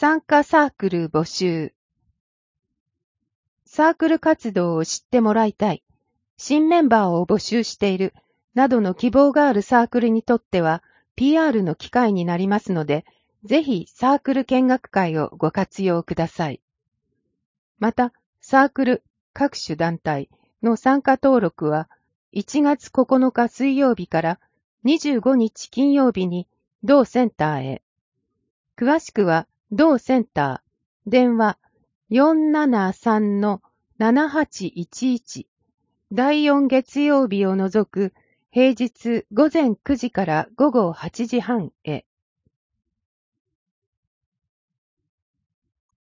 参加サークル募集。サークル活動を知ってもらいたい、新メンバーを募集している、などの希望があるサークルにとっては PR の機会になりますので、ぜひサークル見学会をご活用ください。また、サークル、各種団体の参加登録は1月9日水曜日から25日金曜日に同センターへ。詳しくは同センター、電話 473-7811、第4月曜日を除く平日午前9時から午後8時半へ。